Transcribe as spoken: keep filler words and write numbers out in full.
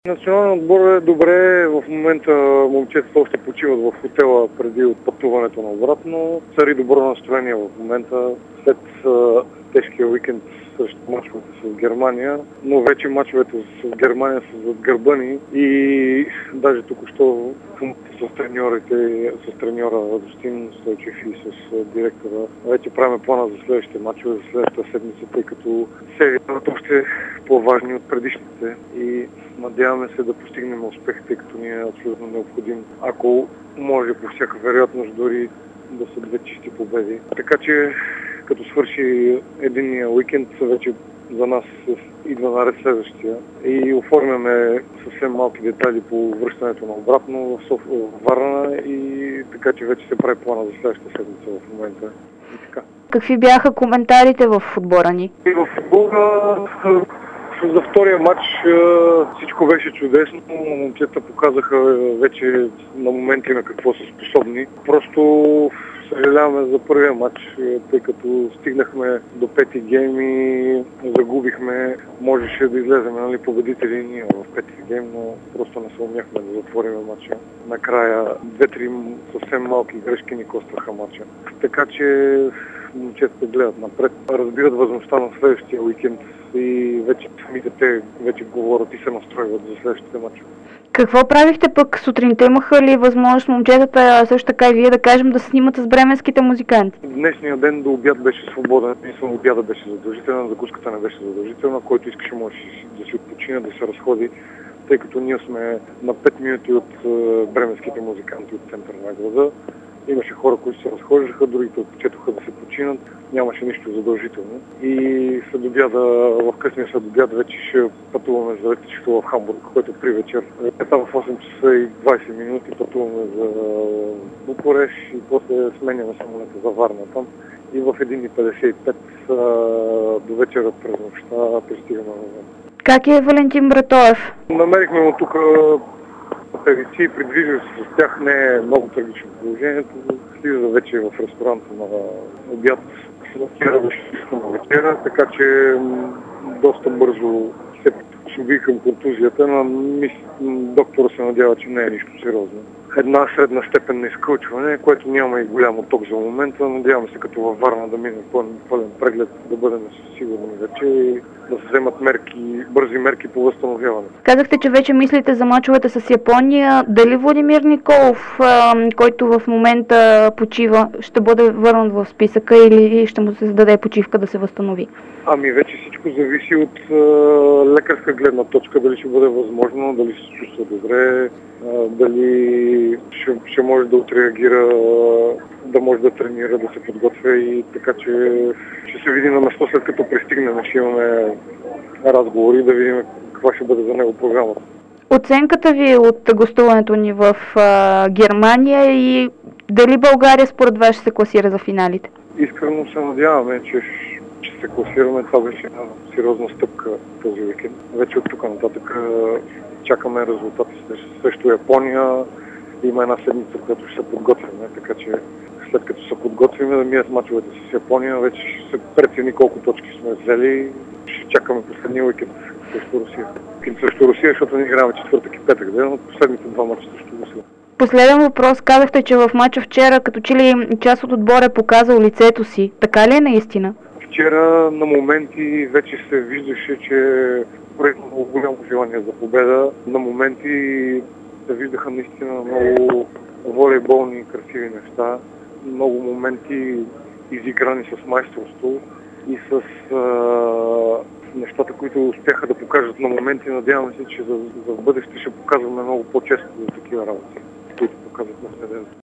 Националният отбор е добре. В момента момчетата още почиват в хотела преди отпътуването на обратно. Цари добро настроение в момента след а, тежкия уикенд срещу мачовете с Германия, но вече мачовете с Германия са зад гърба ни и даже току-що с треньорите, с треньора Радостин Стойчев и с директора вече правим плана за следващите мачове, за следващата седмица, тъй като серията още по-важни от предишните и надяваме се да постигнем успех, тъй като ни е абсолютно необходим. Ако може по всяка вероятност дори да са две чисти победи. Така че като свърши единния уикенд, вече за нас идва наред следващия и оформяме съвсем малки детайли по връщането на обратно в Соф... Варна и така че вече се прави плана за следващата седмица в момента. И така. Какви бяха коментарите в отбора ни? И в отбора за втория матч всичко беше чудесно. Момчета показаха вече на моменти на какво са способни. Просто съжаляваме за първия матч, тъй като стигнахме до пети гейм и загубихме. Можеше да излезем, нали, победители ние в пети гейм, но просто не се умяхме да затворим матча. Накрая две-три съвсем малки грешки ни костваха матча. Така че момчетата гледат напред, разбират възможността на следващия уикенд и вече самите те вече говорят и се настройват за следващите матчове. Какво правихте пък сутринта? Имаха ли възможност момчетата, също така и вие, да кажем, да се снимат с бременските музиканти? Днешния ден до обяд беше свободен. Единствено обяда беше задължителен, закуската не беше задължителна. Който искаше може да си отпочине, да се разходи, тъй като ние сме на пет минути от бременските музиканти от центъра на града. Имаше хора, които се разхождаха, другите отчетоха да се починат. Нямаше нищо задължително. И след обяда, в късния след обяд вече ще пътуваме за летището в Хамбург, което при вечер. Там в осем часа и двайсет минути пътуваме за Букурещ и после сменяме самолета за Варна там. И в един и петдесет и пет до вечера през нощта пристигаме на Варна. Как е Валентин Братоев? Намерихме му тук певици, придвижва се с тях, не е много трагично положението. Слиза вече в ресторанта на обяд. Вчера беше на вечера, така че доста бързо се чуби към контузията, но доктора се надява, че не е нищо сериозно. Една средна степен на изкълчване, което няма и голям отток за момента. Надяваме се като във Варна да мине пълен, пълен преглед, да бъдем сигурни вече и да се вземат мерки, бързи мерки по възстановяване. Казахте, че вече мислите за мачовете с Япония. Дали Владимир Николов, който в момента почива, ще бъде върнат в списъка или ще му се даде почивка да се възстанови? Ами вече всичко зависи от а, лекарска гледна точка, дали ще бъде възможно, дали се чувства добре, а, дали ще, ще може да отреагира, да може да тренира, да се подготвя и така че ще се види на место след като пристигнем, ще имаме разговори да видим каква ще бъде за него програмата. Оценката ви от гостуването ни в а, Германия и дали България според вас ще се класира за финалите? Искрено се надяваме, че че се класираме. Това беше една сериозна стъпка този уикенд. Вече от тук нататък чакаме резултати срещу Япония. Има една седмица, която ще се подготвяме, така че след като се подготвим да минат мачовете с Япония, вече ще се прецени колко точки сме взели. Ще чакаме последния уикенд срещу Русия. Срещу Русия, защото не играме четвъртък и петък ден, но последните два мача срещу Русия. Последен въпрос. Казахте, че в мача вчера като че ли част от отбора е показал лицето си. Така ли е наистина? Вчера на моменти вече се виждаше, че е много голямо желание за победа. На моменти се виждаха наистина много волейболни и красиви неща. Много моменти изиграни с майсторство и с а, нещата, които успяха да покажат на моменти. Надявам се, че за, за бъдеще ще показваме много по-често за такива работи, които показват на следен.